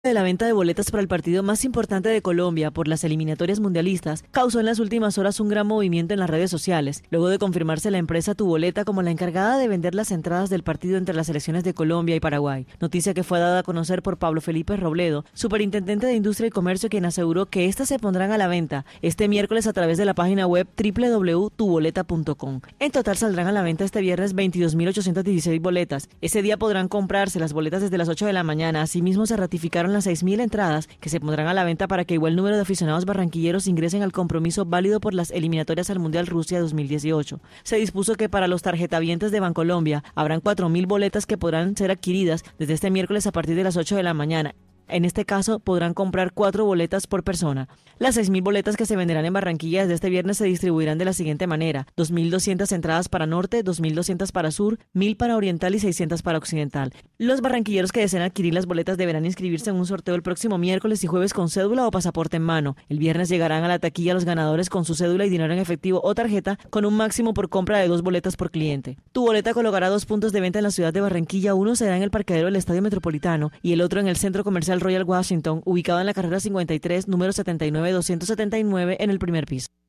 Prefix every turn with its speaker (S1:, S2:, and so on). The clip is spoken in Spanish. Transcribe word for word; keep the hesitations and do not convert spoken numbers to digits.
S1: De la venta de boletas para el partido más importante de Colombia por las eliminatorias mundialistas causó en las últimas horas un gran movimiento en las redes sociales, luego de confirmarse la empresa Tu Boleta como la encargada de vender las entradas del partido entre las selecciones de Colombia y Paraguay, noticia que fue dada a conocer por Pablo Felipe Robledo, superintendente de Industria y Comercio, quien aseguró que estas se pondrán a la venta este miércoles a través de la página web doble u doble u doble u punto tu boleta punto com. En total saldrán a la venta este viernes veintidós mil ochocientas dieciséis boletas. Ese día podrán comprarse las boletas desde las ocho de la mañana. Asimismo, se ratificaron las seis mil entradas que se pondrán a la venta para que igual número de aficionados barranquilleros ingresen al compromiso válido por las eliminatorias al Mundial Rusia dos mil dieciocho. Se dispuso que para los tarjetavientes de Bancolombia habrán cuatro mil boletas que podrán ser adquiridas desde este miércoles a partir de las ocho de la mañana. En este caso, podrán comprar cuatro boletas por persona. Las seis mil boletas que se venderán en Barranquilla desde este viernes se distribuirán de la siguiente manera: dos mil doscientas entradas para norte, dos mil doscientas para sur, mil para oriental y seiscientas para occidental. Los barranquilleros que deseen adquirir las boletas deberán inscribirse en un sorteo el próximo miércoles y jueves con cédula o pasaporte en mano. El viernes llegarán a la taquilla los ganadores con su cédula y dinero en efectivo o tarjeta, con un máximo por compra de dos boletas por cliente. Tu Boleta colocará dos puntos de venta en la ciudad de Barranquilla. Uno será en el parqueadero del Estadio Metropolitano y el otro en el Centro Comercial Royal Washington, ubicado en la carrera cincuenta y tres, número setenta y nueve doscientos setenta y nueve, en el primer piso.